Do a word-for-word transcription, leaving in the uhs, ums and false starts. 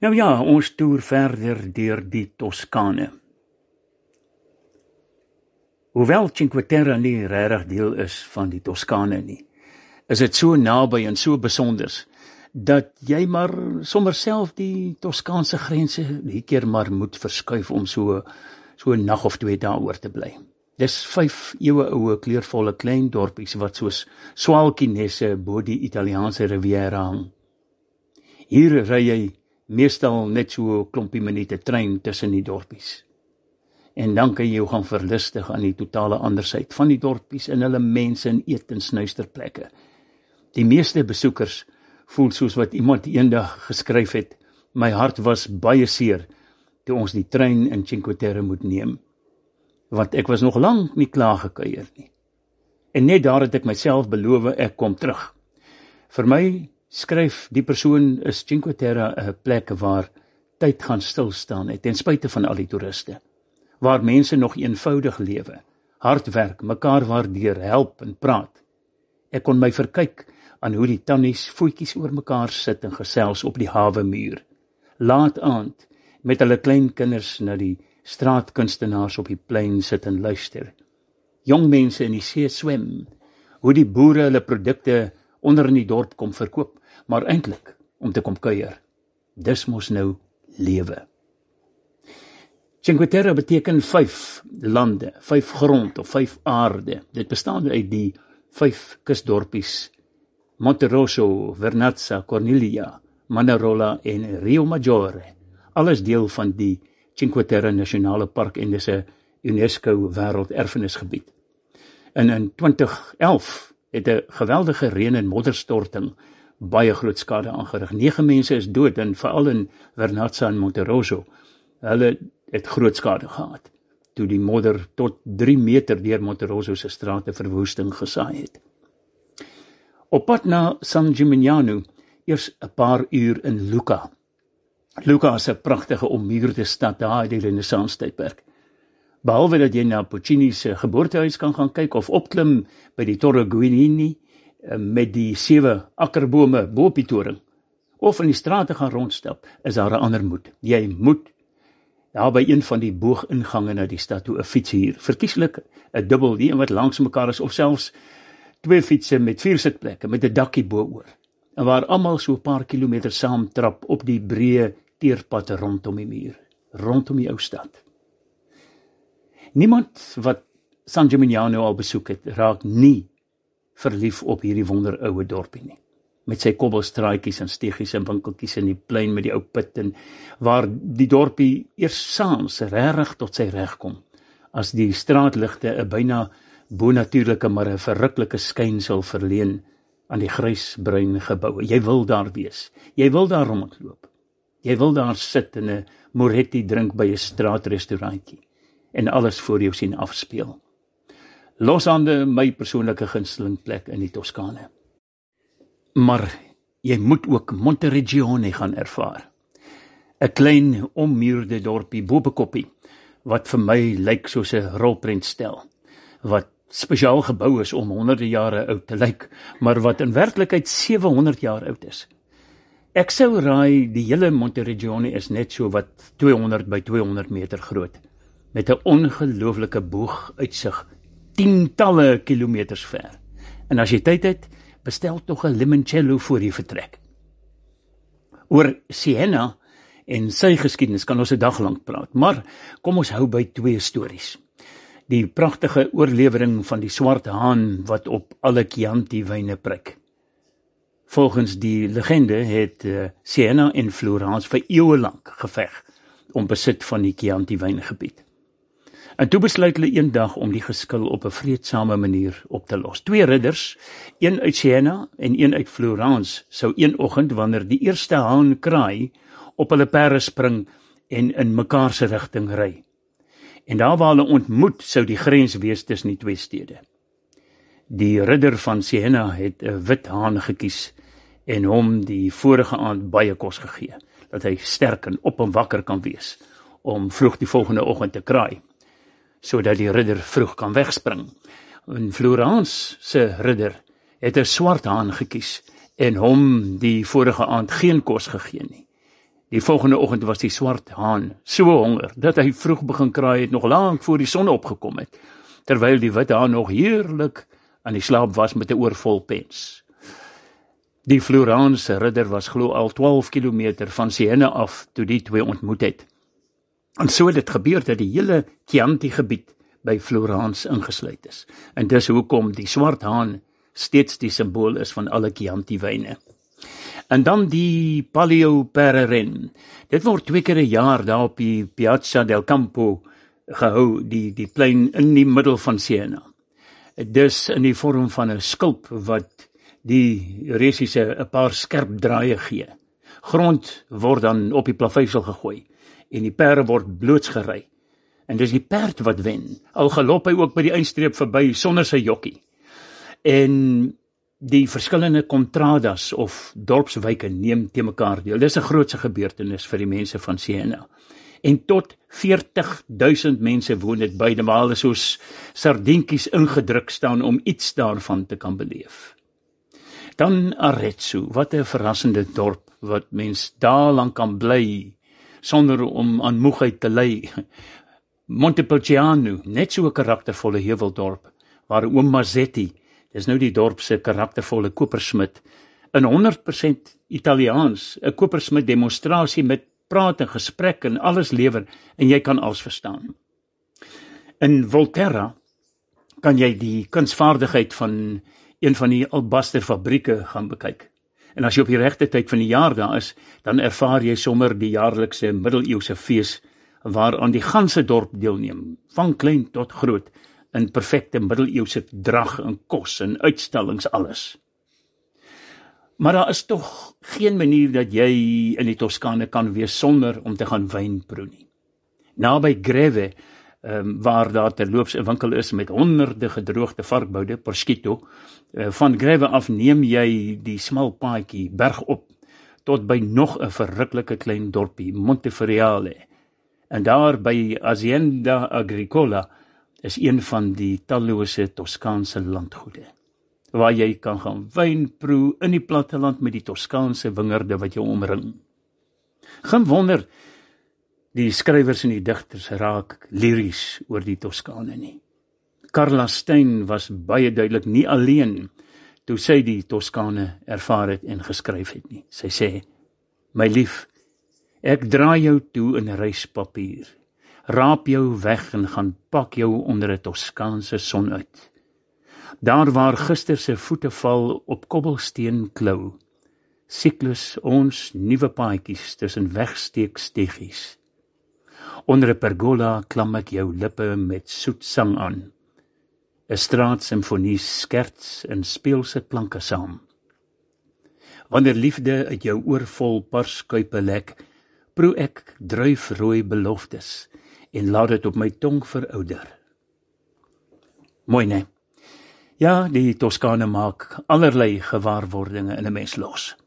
Nou ja, ons toer verder deur die Toskane. Hoewel Cinque Terre nie regtig deel is van die Toskane nie, is dit so naby en so besonders, dat jy maar sommer self die Toskaanse grense die keer maar moet verskuif om so, so 'n nag of twee daar oor te bly. Dis vyf eeue oue kleurvolle klein dorpies wat soos swaalkienesse bo die Italiaanse Riviera hang. Hier ry jy meestal net so 'n klompie minute trein tussen die dorpies. En dan kan jy jou gaan verlustig aan die totale andersheid van die dorpies en hulle mense en eet- en snuisterplekke. Die meeste besoekers voel soos wat iemand eendag geskryf het, my hart was baie seer toe ons die trein in Cinque Terre moet neem, want ek was nog lank nie klaar gekuier nie. En net daar het ek myself beloof ek kom terug. Vir my skryf die persoon is Cinque Terre 'n plek waar tyd gaan stilstaan het, ten spyte van al die toeriste, waar mense nog eenvoudig lewe, hard werk, mekaar waardeer, help en praat. Ek kon my verkyk aan hoe die tannies voetjies oor mekaar sit en gesels op die hawemuur, laat aand met hulle kleinkinders na die straatkunstenaars op die plein sit en luister. Jong mense in die see swem, hoe die boere hulle produkte onder in die dorp kom verkoop, maar eintlik om te kom kuier. Dis mos nou lewe. Cinque Terre beteken vyf lande, vyf grond of vyf aarde. Dit bestaan uit die vyf kusdorpies Monterosso, Vernazza, Corniglia, Manarola en Rio Maggiore. Alles deel van die Cinque Terre Nasionale Park en dis 'n UNESCO wêrelderfenisgebied. En in twintig elf het 'n geweldige reën en modderstorting baie groot skade aangerig. Nege mense is dood en veral in Vernazza en Monterosso. Hulle het groot skade gehad toe die modder tot drie meter deur Monterosso se strate verwoesting gesaai het. Op pad na San Gimignano, eers 'n paar uur in Lucca. Lucca is 'n pragtige ommuurde stad daar in die Renaissance tydperk. Behalwe dat jy na Puccini se geboortehuis kan gaan kyk of opklim by die Torre Guidini met die sewe akkerbome bo op die toring, of in die strate gaan rondstap, is daar 'n ander moed. Jy moet daar by een van die boogingange na die stad toe 'n fiets huur, verkieslik 'n dubbel, die een wat langs mekaar is, of selfs twee fietsse met vier sitplekke met 'n dakkie bo-oor, en waar almal so 'n paar kilometer saam trap op die breë teerpad rondom die muur, rondom die ou stad. Niemand wat San Gimignano al besoek het, raak nie verlief op hierdie wonderoue dorpie nie. Met sy kobbelstraatjies en steegies en winkeltjies in die plein met die ou put, en waar die dorpie eers saans regtig tot sy reg kom, as die straatligte 'n byna bonatuurlike maar 'n verruklike skynsel verleen aan die grysbruin geboue. Jy wil daar wees, jy wil daar rondloop, jy wil daar sit en 'n Moretti drink by 'n straatrestaurantjie en alles voor jou sien afspeel. Loshande my persoonlike gunsteling plek in die Toskane. Maar jy moet ook Monteregione gaan ervaar. 'n Klein ommuurde dorpie Bobekoppie, wat vir my lyk soos 'n rolprentstel, wat spesiaal gebou is om honderde jare oud te lyk, maar wat in werklikheid sewe honderd jaar oud is. Ek sou raai die hele Monteregione is net so wat tweehonderd by tweehonderd meter groot, met 'n ongelooflike booguitsig, tientalle kilometers ver. En as jy tyd het, bestel tog 'n limoncello voor jy vertrek. Oor Siena en sy geskiedenis kan ons 'n dag lank praat, maar kom ons hou by twee stories. Die pragtige oorlewering van die swart haan wat op alle Chianti-wyne pryk. Volgens die legende het uh, Siena en Florence vir eeue lank geveg om besit van die Chianti-wyngebied. En toe besluit hulle eendag om die geskil op 'n vreedsame manier op te los. Twee ridders, een uit Siena en een uit Florence, sou een oggend wanneer die eerste haan kraai, op hulle perde spring en in mekaar se rigting ry. En daar waar hulle ontmoet, sou die grens wees tussen die twee stede. Die ridder van Siena het 'n wit haan gekies en hom die vorige aand baie kos gegee, dat hy sterk en op en wakker kan wees, om vroeg die volgende oggend te kraai, sodat die ridder vroeg kan wegspring. En Florence se ridder het 'n swart haan gekies en hom die vorige aand geen kos gegee nie. Die volgende oggend was die swart haan so honger, dat hy vroeg begin kraai het nog lank voor die son opgekom het, terwyl die wit haan nog heerlik aan die slaap was met 'n oor vol pens. Die Floraanse ridder was glo al twaalf kilometer van Siena af toe die twee ontmoet het. En so het dit gebeur dat die hele Chianti gebied by Florence ingesluit is. En dis hoekom die swart haan steeds die symbool is van alle Chianti wyne. En dan die Palio Pereren. Dit word twee keer 'n jaar daar op die Piazza del Campo gehou, die, die plein in die middel van Siena. Dis in die vorm van 'n skulp wat die resiese 'n paar skerp draaie gee. Grond word dan op die plaveisel gegooi en die perde word blootsgery. En dis die perd wat wen, al galop hy ook by die eindstreep verby sonder sy jokkie. En die verskillende contradas of dorpswyke neem te mekaar deel. Dis 'n grootse gebeurtenis vir die mense van Siena. En tot veertig duisend mense woon dit beide, maar hulle soos sardientjies ingedruk staan om iets daarvan te kan beleef. Dan Arezzo, wat 'n verrassende dorp, wat mens daar lank kan bly, sonder om aan moegheid te ly. Montepulciano, net so 'n karaktervolle heuweldorp, waar oom Mazzetti, dis nou die dorp se karaktervolle kopersmid, in honderd persent Italiaans, 'n kopersmid demonstrasie met praat en gesprek en alles lewer, en jy kan alles verstaan. In Volterra kan jy die kunsvaardigheid van een van die albaster fabrieke gaan bekyk. En as jy op die regte tyd van die jaar daar is, dan ervaar jy sommer die jaarlikse middeleeuse fees, waaraan die ganse dorp deelneem, van klein tot groot, in perfekte middeleeuse drag en kos en uitstallings alles. Maar daar is tog geen manier dat jy in die Toskane kan wees sonder om te gaan wyn proe nie. Naby Greve, um, waar daar terloops 'n winkel is met honderde gedroogde varkboude, prosciutto, uh, van Greve af neem jy die smal paadjie berg op, tot by nog 'n verruklike klein dorpie, Monteferreale. En daar by Azienda Agricola is een van die tallose Toskaanse landgoede, waar jy kan gaan wyn proe in die platteland met die Toskaanse wingerde wat jou omring. Geen wonder, die skrywers en die digters raak liries oor die Toskane nie. Carla Stein was baie duidelik nie alleen toe sy die Toskane ervaar het en geskryf het nie. Sy sê, my lief, ek draai jou toe in reispapier, raap jou weg en gaan pak jou onder 'n Toskaanse son uit. Daar waar gister se voete val op kobbelsteen klou, siklus ons nuwe paadjies tussen wegsteek stegies. Onder 'n pergola klam ek jou lippe met soet sang aan. 'n Straatsymfonie skerts en speelse klanke saam. Wanneer liefde uit jou oorvol parskuipe lek, proe ek druifrooi beloftes en laat dit op my tong verouder. Mooi, nee? Ja, die Toskane maak allerlei gewaarwordinge in 'n mens los.